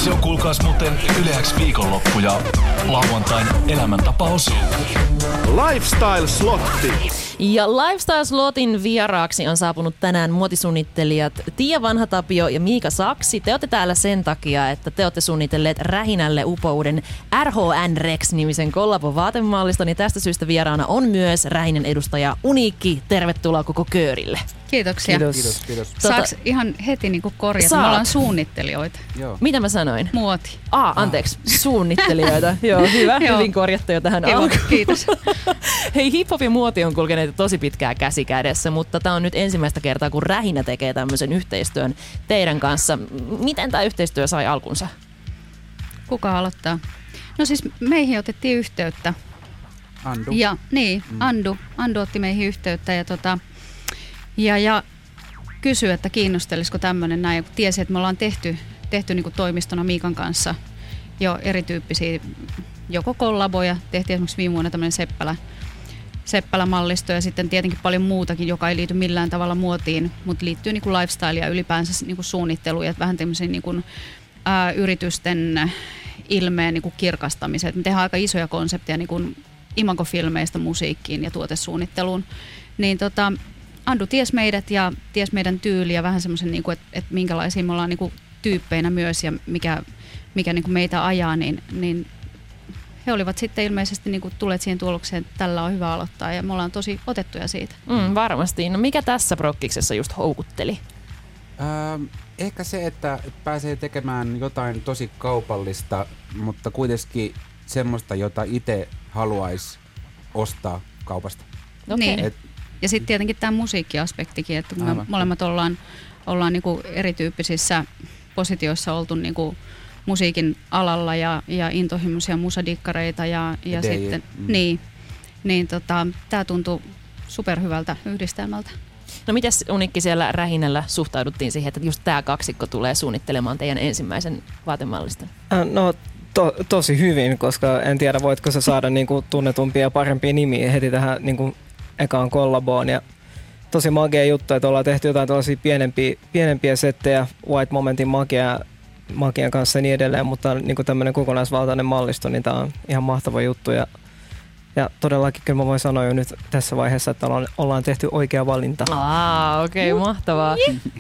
Se on kuulkaas muuten Yle X viikonloppu ja lauantain elämäntapaosio. Lifestyle-slotti. Ja Lifestyle-slotin vieraaksi on saapunut tänään muotisuunnittelijat Tiia Vanhatapio ja Miika Saksi. Te olette täällä sen takia, että te olette suunnitelleet Rähinälle upouden RHN Rex-nimisen kollabo-vaatemalliston. Ja tästä syystä vieraana on myös Rähinän edustaja Uniikki. Tervetuloa koko köörille. Kiitoksia. Kiitos. Saaks ihan heti niinku korjata? Saat. Me ollaan suunnittelijoita. Joo. Mitä mä sanoin? Muoti. Anteeksi. Suunnittelijoita. Joo, hyvä. Joo. Hyvin korjattu jo tähän Joo, alkuun. kiitos. Hei, hip-hop ja muoti on kulkeneet tosi pitkää käsi kädessä, mutta tämä on nyt ensimmäistä kertaa, kun Rähinä tekee tämmöisen yhteistyön teidän kanssa. Miten tämä yhteistyö sai alkunsa? Kuka aloittaa? No siis meihin otettiin yhteyttä. Andu. Ja, niin, Andu otti meihin yhteyttä ja kysyi, että kiinnostelisiko tämmöinen näin. Kun tiesi, että me ollaan tehty niin kuin toimistona Miikan kanssa jo erityyppisiä joko kollaboja. Tehtiin esimerkiksi viime vuonna tämmöinen Seppälä-mallisto ja sitten tietenkin paljon muutakin, joka ei liity millään tavalla muotiin, mutta liittyy niin kuin lifestyle ja ylipäänsä niin kuin suunnitteluun ja vähän tämmöisiin niin kuin, yritysten ilmeen niin kuin kirkastamiseen. Me tehdään aika isoja konsepteja niin kuin imagofilmeistä musiikkiin ja tuotesuunnitteluun. Niin Andu ties meidät ja ties meidän tyyliä vähän semmoisen, niin kuin, että minkälaisia me ollaan niin kuin tyyppeinä myös ja mikä niin kuin meitä ajaa, niin he olivat sitten ilmeisesti niin kuin tulleet siihen tulokseen, että tällä on hyvä aloittaa ja me ollaan tosi otettuja siitä. Varmasti. No mikä tässä prokkiksessa just houkutteli? Ehkä se, että pääsee tekemään jotain tosi kaupallista, mutta kuitenkin semmoista, jota itse haluaisi ostaa kaupasta. Okei. Niin. Ja sitten tietenkin tämä musiikkiaspektikin, että kun me molemmat ollaan niinku erityyppisissä positioissa oltu niinku musiikin alalla ja intohimoisia musadikkareita ja sitten niin tämä tuntuu superhyvältä yhdistelmältä. No mites Unikki siellä Rähinällä suhtauduttiin siihen, että just tämä kaksikko tulee suunnittelemaan teidän ensimmäisen vaatemalliston? No tosi hyvin, koska en tiedä voitko sä saada niinku tunnetumpia ja parempia nimiä heti tähän niinku ekaan kollaboon. Ja tosi magea juttu, että ollaan tehty jotain tällaisia pienempiä settejä, White Momentin magian kanssa ja niin edelleen, mutta niinku tämmöinen kokonaisvaltainen mallisto, niin tää on ihan mahtava juttu. Ja todellakin kyllä mä voin sanoa jo nyt tässä vaiheessa, että ollaan tehty oikea valinta. Okei, mahtavaa.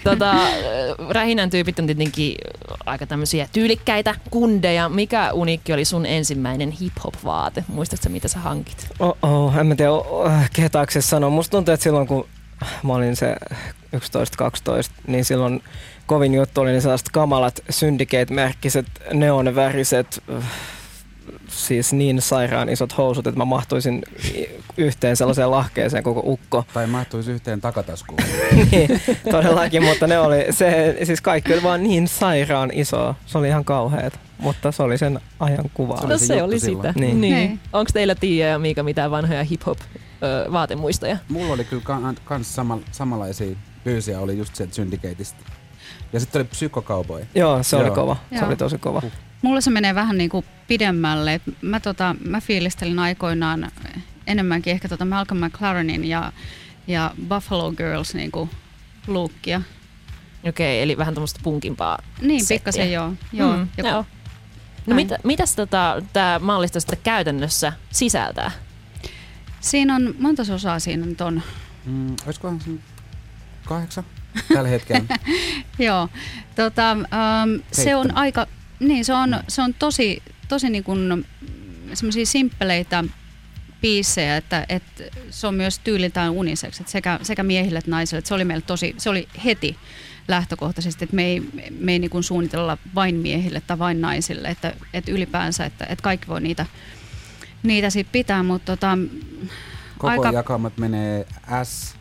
Rähinän tyypit on tietenkin aika tämmöisiä tyylikkäitä kundeja. Mikä Uniikki oli sun ensimmäinen hip-hop-vaate? Muistatko mitä sä hankit? En mä tiedä, kehtaako se sanoa. Musta tuntuu, että silloin kun mä olin se 11-12, niin silloin kovin juttu oli ne sellaiset kamalat Syndicate-merkkiset, neonväriset, siis niin sairaan isot housut, että mä mahtuisin yhteen sellaiseen lahkeeseen koko ukko. Tai mahtuisi yhteen takataskuun. Niin, todellakin, mutta ne oli, siis kaikki oli vaan niin sairaan iso. Se oli ihan kauheat, mutta se oli sen ajan kuva. No se oli silloin. sitä. Niin. Onko teillä Tiia ja Miika mitään vanhoja hip-hop vaatemuistoja? Mulla oli kyllä kans samanlaisia pyysiä, oli just sieltä Syndicateista. Ja sitten oli Psycho Cowboy. Joo, se oli kova. Se oli tosi kova. Mulla se menee vähän niin kuin pidemmälle. Mä fiilistelin aikoinaan enemmänkin ehkä Malcolm McLarenin ja Buffalo Girls niin kuin lookia. Okei, eli vähän tämmöistä punkimpaa Niin, settiä. pikkasen joo. Joo. No mitäs tämä mallisto sitten käytännössä sisältää? Siinä on monta osaa siinä nyt on. Olisikohan siinä 8 tällä hetkellä? Joo. Se on aika, niin se on tosi niin kuin semmoisia simppeleitä biisejä, että se on myös tyyliltään uniseksi, että sekä miehille että naisille. Että se oli meille se oli heti lähtökohtaisesti, että me ei niin kuin suunnitella vain miehille tai vain naisille, että ylipäänsä, että kaikki voi niitä sit pitää, mutta Koko jakamat menee S,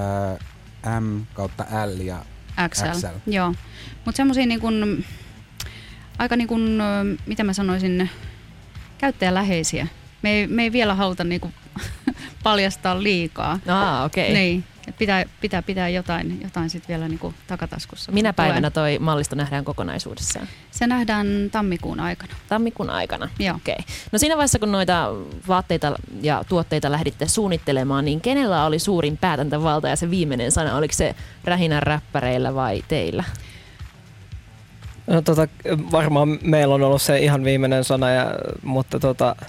M kautta L ja XL. Joo, mutta semmoisia niin kuin, aika niin kuin, mitä mä sanoisin, käyttäjäläheisiä. Me ei vielä haluta niin kuin paljastaa liikaa. Okei. Niin, pitää jotain sit vielä niin kuin takataskussa. Minä päivänä toi mallisto nähdään kokonaisuudessaan? Se nähdään tammikuun aikana. Tammikuun aikana? Joo. Okei. No siinä vaiheessa, kun noita vaatteita ja tuotteita lähditte suunnittelemaan, niin kenellä oli suurin päätäntävalta ja se viimeinen sana? Oliko se Rähinän räppäreillä vai teillä? No, varmaan meillä on ollut se ihan viimeinen sana, mutta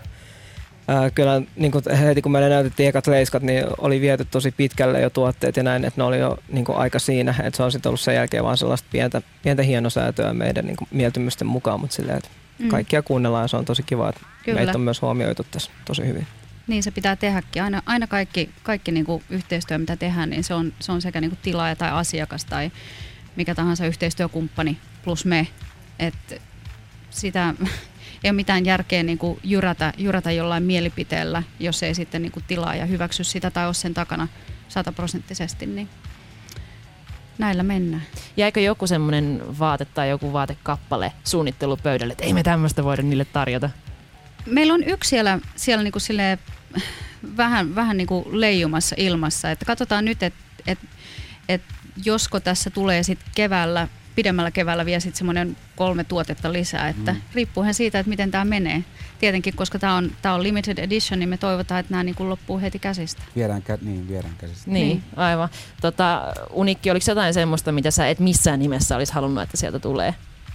kyllä niin kuin heti kun meille näytettiin ekat leiskat, niin oli viety tosi pitkälle jo tuotteet ja näin, että ne oli jo niin kuin aika siinä, että se on sitten ollut sen jälkeen vaan sellaista pientä hienosäätöä meidän niin kuin mieltymysten mukaan, mutta silleen, että kaikkia kuunnellaan ja se on tosi kiva, että meitä on myös huomioitu tässä tosi hyvin. Niin se pitää tehdäkin. Aina kaikki niin kuin yhteistyö, mitä tehdään, niin se on sekä niin kuin tilaaja tai asiakas tai mikä tahansa yhteistyökumppani plus me. Että sitä ei ole mitään järkeä niin kuin jyrätä jollain mielipiteellä, jos ei sitten niin kuin tilaaja hyväksy sitä tai ole sen takana 100%, niin näillä mennään. Jäikö joku semmoinen vaate tai joku vaatekappale suunnittelupöydälle, että ei me tämmöistä voida niille tarjota? Meillä on yksi siellä niin kuin silleen vähän niin kuin leijumassa ilmassa. Että katsotaan nyt, että josko tässä tulee sitten pidemmällä keväällä vielä sitten semmoinen 3 tuotetta lisää. Että riippuuhan siitä, että miten tämä menee. Tietenkin, koska tämä on limited edition, niin me toivotaan, että nämä niin kuin loppuu heti käsistä. Viedään käsistä. Niin, aivan. Unikki, oliko jotain semmoista, mitä sä et missään nimessä olisi halunnut, että sieltä tulee?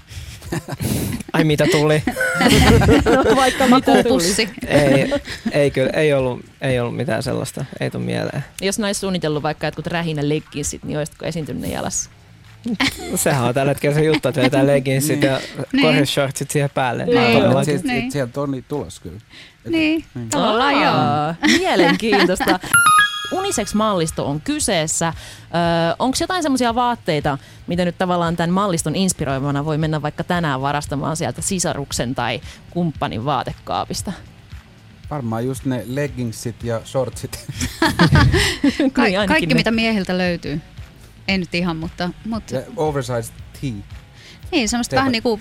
Ai mitä tuli? No, vaikka mitä tuli. Ei kyllä, ei ollut mitään sellaista, ei tule mieleen. Jos nais suunnitellut vaikka jotkut rähinä leggingsit, niin olisitko esiintynyt ne jalassa? Sehän on tällä hetkellä se juttu, että vetää leggingsit ja korishortsit siihen päälle. Sieltä on niitä tulos kyllä. Niin, tavallaan joo. Mielenkiintoista. Unisex-mallisto on kyseessä. Onko jotain semmoisia vaatteita, mitä nyt tavallaan tämän malliston inspiroimana voi mennä vaikka tänään varastamaan sieltä sisaruksen tai kumppanin vaatekaapista? Varmaan just ne leggingsit ja shortsit. Kaikki mitä miehiltä löytyy. Ei nyt ihan, mutta ja oversized tee. Niin, semmoista vähän niinku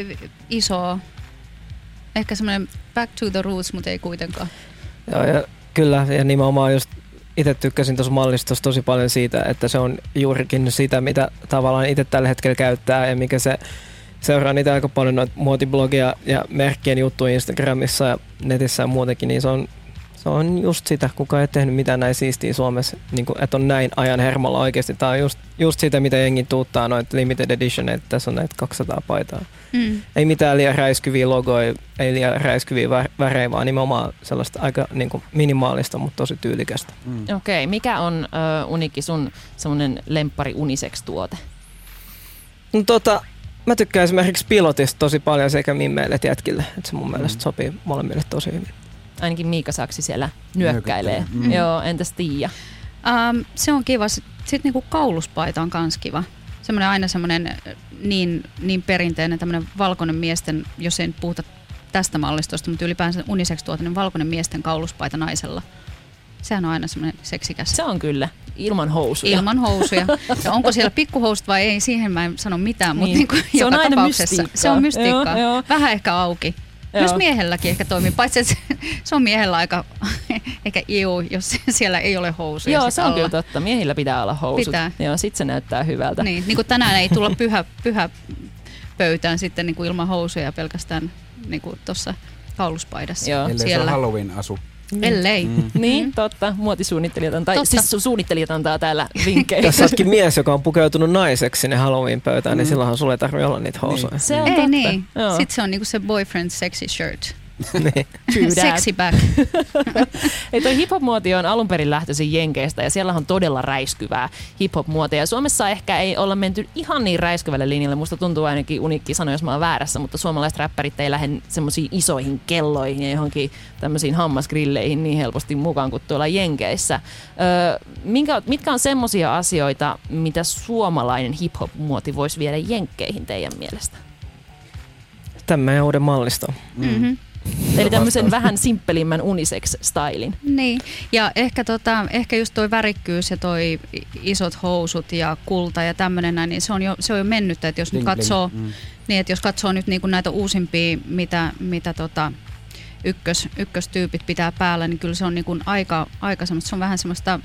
isoa. Ehkä semmoinen back to the roots, mutta ei kuitenkaan. Joo, ja kyllä, ja nimenomaan just itse tykkäsin tuossa mallistossa tosi paljon siitä, että se on juurikin sitä, mitä tavallaan itse tällä hetkellä käyttää ja mikä se seuraa niitä aika paljon noita muotiblogia ja merkkien juttuja Instagramissa ja netissä ja muutenkin, niin se on just sitä, kuka ei tehnyt mitään näin siistiä Suomessa, niin kuin, että on näin ajan hermolla oikeasti. Tämä on just sitä, mitä jengi tuuttaa noita limited edition, että tässä on näitä 200 paitaa. Ei mitään liian räiskyviä logoja, ei liian räiskyviä värejä, vaan nimenomaan sellaista aika niin kuin minimaalista, mutta tosi tyylikästä. Okei, mikä on Unikki sun semmoinen lemppari unisex-tuote? No, mä tykkään esimerkiksi pilotista tosi paljon sekä mimmeille että jätkille, että se mun mielestä sopii molemmille tosi hyvin. Ainakin Miika Saksi siellä nyökkäilee. Joo, entäs Tiia? Se on kiva. Sitten niinku kauluspaita on kans kiva. Aina semmoinen niin perinteinen tämmöinen valkoinen miesten, jos ei nyt puhuta tästä mallistosta, mutta ylipäänsä unisex-tuote, niin valkoinen miesten kauluspaita naisella. Sehän on aina semmoinen seksikäs. Se on kyllä. Ilman housuja. Ilman housuja. Ja onko siellä pikkuhousut vai ei, siihen mä en sano mitään, mutta niin se on aina mystiikkaa. Se on mystiikkaa. Joo. Vähän ehkä auki. Joo. Myös miehelläkin ehkä toimii, paitsi että se on miehellä aika ehkä jos siellä ei ole housuja. Joo, se on alla. kyllä totta. Miehillä pitää olla housut. Pitää. Joo, sit se näyttää hyvältä. Niin kuin tänään ei tulla pyhä pöytään sitten niin kuin ilman housuja pelkästään niin kuin tuossa kauluspaidassa. Joo. Ellei se on Halloween-asu. Ellei. Niin, totta. Muotisuunnittelijat suunnittelijat antaa täällä vinkkejä. Jos oletkin mies, joka on pukeutunut naiseksi sinne Halloween-pöytään, niin silloinhan sulle ei tarvitse olla niitä housuja. Niin. Se on totta. Niin. Sitten se on niinku se boyfriend sexy shirt. Niin. Sexy back. Ei, toi hip-hop-muoti on alun perin lähtöisin Jenkeistä ja siellä on todella räiskyvää hip-hop-muotia. Suomessa ehkä ei olla menty ihan niin räiskyvälle linjalle. Musta tuntuu ainakin, Unikki sanoi, jos mä oon väärässä, mutta suomalaiset räppärit ei lähde semmoisiin isoihin kelloihin ja johonkin tämmöisiin hammasgrilleihin niin helposti mukaan kuin tuolla Jenkeissä. Mitkä on semmoisia asioita, mitä suomalainen hip-hop-muoti voisi viedä Jenkkeihin teidän mielestä? Tämä uuden mallisto. Eli tämmöisen vähän simppelimmän unisex-stylin. Niin, ja ehkä just toi värikkyys ja toi isot housut ja kulta ja tämmöinen näin, niin se on jo mennyttä, että jos nyt katsoo, niin että jos katsoo nyt niin kuin näitä uusimpia, mitä ykköstyypit pitää päällä, niin kyllä se on niin kuin aika semmoista, se on vähän semmoista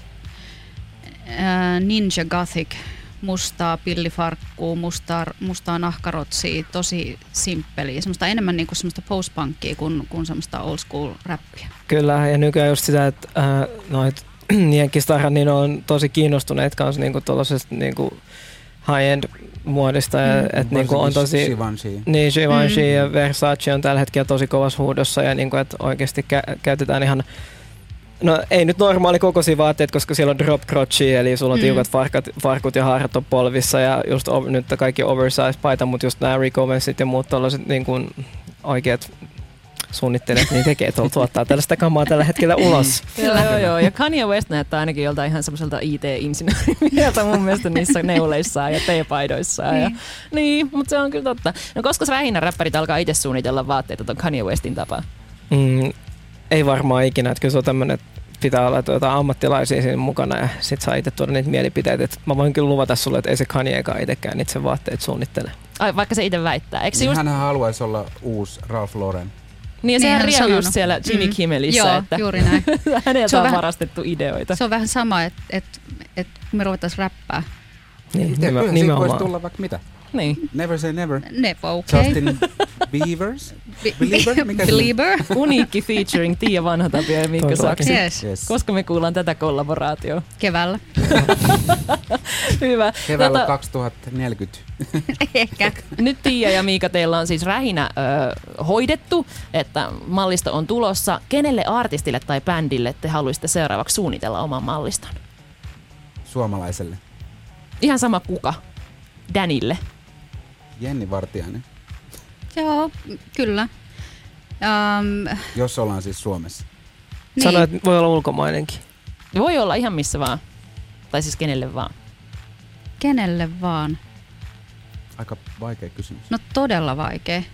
ninja gothic, mustaa pillifarkkuu, mustaa nahkarotsia, tosi simppeliä. Semmoista enemmän niinku semmoista post-punkia kuin semmoista old school räppiä. Kyllä, ja nykyään just sitä, että noit jenkkistarat niin on tosi kiinnostuneet kanssa niinku tuollaisesta niinku high-end muodista, että niinku on tosi... Givenchy. Niin, Givenchy ja Versace on tällä hetkellä tosi kovassa huudossa ja niinku, että oikeasti käytetään ihan... No ei nyt normaali kokoisia vaatteet, koska siellä on drop crotchia, eli sulla on tiukat farkut ja haarat on polvissa ja just nyt kaikki oversize paita, mutta just nämä Rick Owensit ja muut tollaiset niin kuin oikeat suunnittelijat, niin tekee tuottaa tällaista kamaa tällä hetkellä ulos. Joo. Ja Kanye West näyttää ainakin joltain ihan semmoiselta IT-insinöörimieheltä mun mielestä niissä neuleissaan ja teepaidoissaan. Niin, mutta se on kyllä totta. No koska vähinä räppärit alkaa itse suunnitella vaatteita ton Kanye Westin tapaan? Ei varmaan ikinä, että kyllä se on tämmöinen, että pitää olla ammattilaisia siinä mukana ja sit saa itse tuoda niitä mielipiteitä. Et mä voin kyllä luvata sulle, että ei se Kanyekaan itsekään itse vaatteet suunnittele. Ai, vaikka se itse väittää. Niin just... Hänhän haluaisi olla uusi Ralph Lauren. Niin ja sehän rieu just siellä Jimmy Kimmelissä, joo, että juuri näin. häneltä on varastettu ideoita. Se on vähän sama, että me ruvettaisiin räppää. Niin, kyllä siitä voisi tulla vaikka mitä. Niin. Never say never. Okay. Justin Belieber. Uniikki featuring Tiia Vanhatapio ja Miikka Saksi. Yes. Koska me kuullaan tätä kollaboraatioa? Keväällä. Hyvä. Keväällä 2040. Ehkä. Nyt Tiia ja Miika, teillä on siis rähinä hoidettu, että mallisto on tulossa. Kenelle artistille tai bändille te haluaisitte seuraavaksi suunnitella oman malliston? Suomalaiselle. Ihan sama kuka. Danille. Jenni Vartiainen. Joo, kyllä. Jos ollaan siis Suomessa. Niin. Sano, että voi olla ulkomainenkin. Voi olla ihan missä vaan. Tai siis kenelle vaan. Kenelle vaan? Aika vaikea kysymys. No todella vaikea.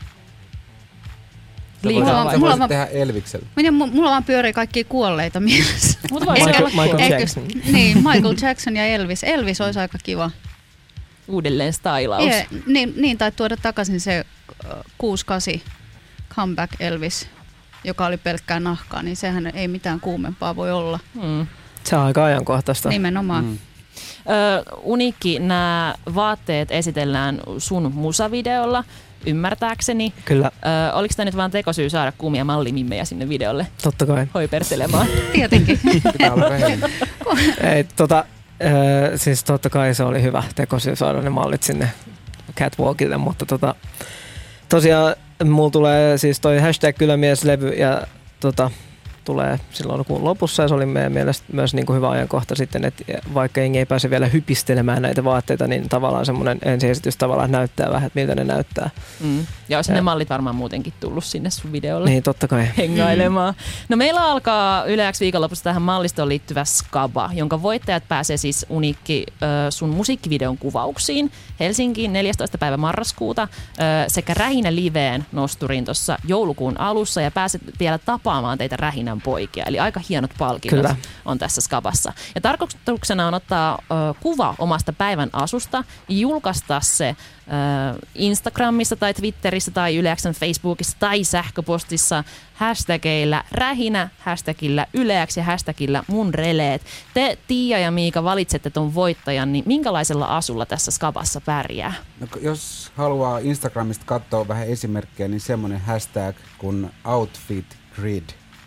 Sä voisit tehdä Elviksellä. Mulla vaan pyörii kaikkia kuolleita mielessä. Michael Jackson. Niin, Michael Jackson ja Elvis. Elvis olisi aika kiva. Uudelleen stylaus. Niin, tai tuoda takaisin se 6-8 comeback Elvis, joka oli pelkkää nahkaa, niin sehän ei mitään kuumempaa voi olla. Se on aika ajankohtaista. Nimenomaan. Uniikki, nämä vaatteet esitellään sun musavideolla, ymmärtääkseni. Kyllä. Oliko tämä nyt vaan tekosyy saada kuumia mallimimmejä sinne videolle? Totta kai. Hoipertelemaan. Tietenkin. Pitää olla rehellinen. Siis totta kai se oli hyvä tekosyy saada ne mallit sinne catwalkille, mutta tosiaan mulla tulee siis toi #kylämieslevy ja tulee silloin kuun lopussa ja se oli meidän mielestä myös niin kuin hyvä ajankohta sitten, että vaikka jengi ei pääse vielä hypistelemään näitä vaatteita, niin tavallaan semmoinen ensiesitys tavallaan näyttää vähän, että miltä ne näyttää. Ja olisi ne mallit varmaan muutenkin tullut sinne sun videolle. Niin, totta kai. Hengailemaan. No meillä alkaa Yle X viikonlopussa tähän mallistoon liittyvä skaba, jonka voittajat pääsee siis Uniikki sun musiikkivideon kuvauksiin Helsinkiin 14. päivä marraskuuta sekä Rähinä liveen nosturiin tuossa joulukuun alussa ja pääset vielä tapaamaan teitä Rähinän poikia. Eli aika hienot palkinnot Kyllä. on tässä skabassa. Ja tarkoituksena on ottaa kuva omasta päivän asusta, julkaista se Instagramissa tai Twitterissä tai Yle X:n Facebookissa tai sähköpostissa hashtagillä rähinä, hashtagillä Yle X ja hashtagillä munreleet. Te, Tiia ja Miika, valitsette ton voittajan, niin minkälaisella asulla tässä skabassa pärjää? No, jos haluaa Instagramista katsoa vähän esimerkkejä, niin semmoinen hashtag kuin outfitgrid.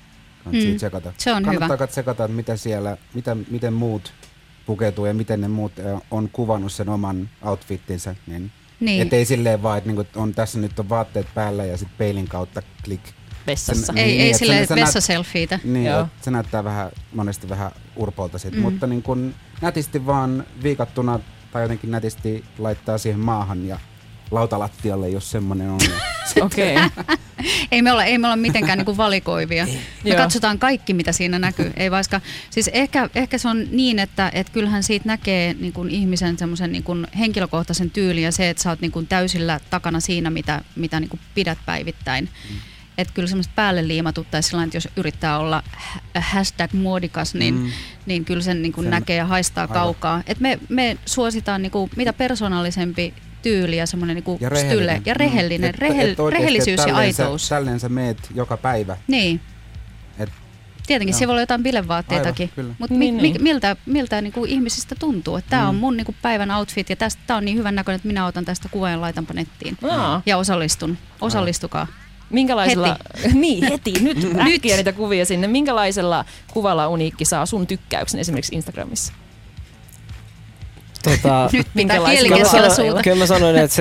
Se on Kannattaa tsekata, että mitä siellä, miten muut pukeutuu ja miten ne muut on kuvannut sen oman outfittinsä. Niin. Ettei silleen vaan, että niinku on, tässä nyt on vaatteet päällä ja sitten peilin kautta klik. Vessassa. Ei silleen vessaselfiitä. Niin, se näyttää monesti vähän urpolta sitten, mutta niin kun nätisti vaan viikattuna tai jotenkin nätisti laittaa siihen maahan ja lautalattialle, jos semmoinen on. Okei. Ei me olla mitenkään niinku valikoivia. Me katsotaan kaikki, mitä siinä näkyy. Ei vaikka, siis ehkä se on niin, että kyllähän siitä näkee niinku ihmisen semmoisen niinku henkilökohtaisen tyylin ja se, että sä oot niinku täysillä takana siinä, mitä niinku pidät päivittäin. Että kyllä semmoiset päälle liimatut tai sellainen, että jos yrittää olla #muodikas, niin kyllä sen niinku näkee ja haistaa kaukaa. Et me suositaan niinku, mitä persoonallisempi tyyli ja semmoinen niinku style ja rehellinen, rehellisyys ja aitous. Tälleen sä meet joka päivä. Niin. Tietenkin siellä voi olla jotain bilevaatteitakin, mutta miltä niinku ihmisistä tuntuu, että tämä on mun niinku päivän outfit ja tämä on niin hyvän näköinen, että minä otan tästä kuvan ja laitanpa nettiin ja osallistun. Osallistukaa. Minkälaisella, heti. Nyt äkkiä niitä kuvia sinne. Minkälaisella kuvalla Uniikki saa sun tykkäyksen esimerkiksi Instagramissa? Nyt pitää kieli keskellä suuta. Kyllä mä sanoin, että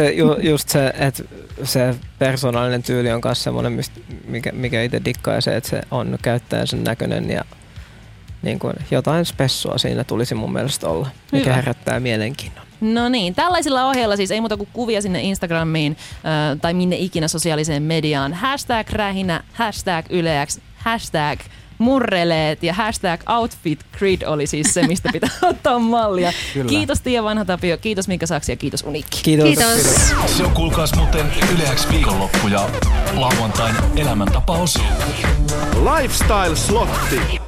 se persoonallinen tyyli on myös semmoinen, mikä itse dikkaa, ja se, että se on käyttäjän sen näköinen ja niin kuin jotain spessua siinä tulisi mun mielestä olla, mikä herättää mielenkiinnon. No niin, tällaisilla ohjeilla siis ei muuta kuin kuvia sinne Instagramiin tai minne ikinä sosiaaliseen mediaan. #rähinä, #yleäks, #murreleet ja #outfitgrid oli siis se, mistä pitää ottaa mallia. Kyllä. Kiitos Tiia Vanhatapio, kiitos Miika Saksi ja kiitos Uniikki. Kiitos. Se on kuulkaas muuten Yle X viikonloppu ja lauantain elämäntapaosio. Lifestyle Slotti.